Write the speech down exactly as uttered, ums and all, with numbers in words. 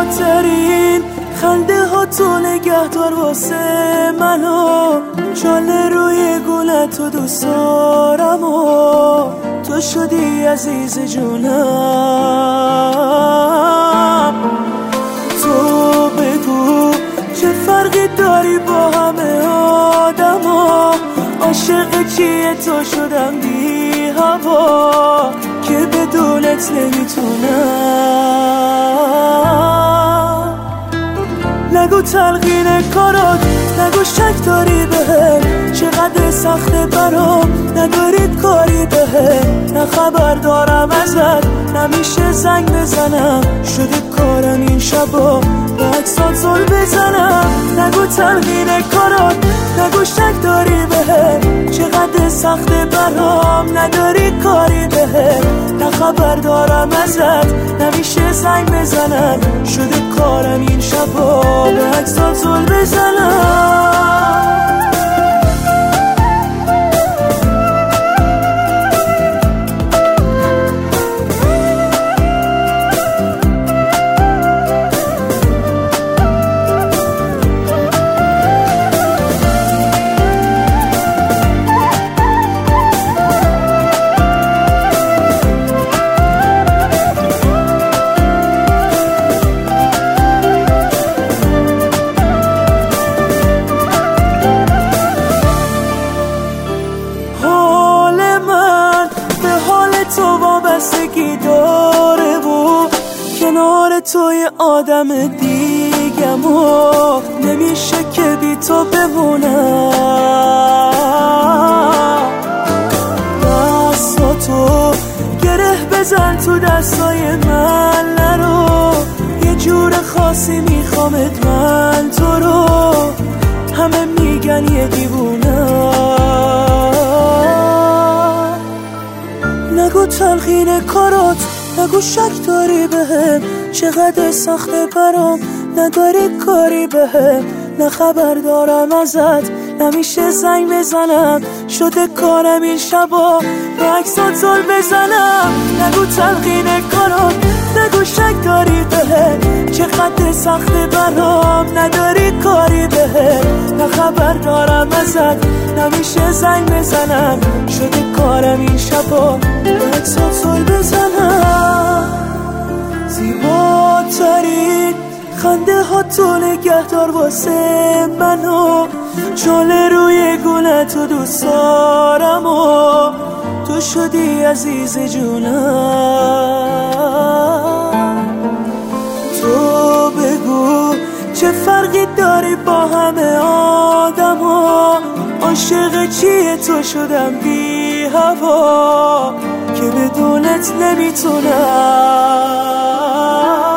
زیباترین خنده ها تو نگهدار واسه منو، جاله روی گلت و دوست دارم و تو شدی عزیز جونم. تو بگو چه فرقی داری با همه آدم ها، عاشق چیه تو شدم بی هوا که بدونت نمیتونم. نگو تلقین کارات، نگو شک داری بهم، چقدر سخته برام ندارید کاری بهم. نه خبر دارم ازت نمیشه زنگ بزنم، شده کارم این شبا با عکسات زل بزنم. نگو تلقین کارات، نگو شک داری بهم، چقدر سخته برام نداری کاری بهم. نه خبر دارم ازت نمیشه زنگ بزنم، شده کارم این شبا به عکسات زل بزنم. تو وابستگی داره و کنار تو یه آدم دیگم و نمیشه که بی تو بمونم. دستاتو گره بزن تو دستای من نرو، یه جور خاصی میخوامت من تو رو، همه میگن یه دیوونم. نگو تلخین کارات، نگو شک داری بهم، چقدر سخته برام نداری کاری بهم. نه خبر دارم ازت نمیشه زنگ بزنم، شده کارم این شبا به عکسات زل بزنم. نگو تلخین کارات، نگو شک داری بهم، چقدر سخته برام نداری کاری بهم. نه خبر دارم ازت نمیشه زنگ بزنم، شده کارم این شبا به عکسات زل بزنم. زیباترین خنده ها تو نگهدار واسه منو، جاله روی گلت و دوست دارم و تو شدی عزیز جونم. تو بگو چه فرقی داری با همه آدم ها، عاشق چیه تو شدم بی هوا که بدونت نمیتونم.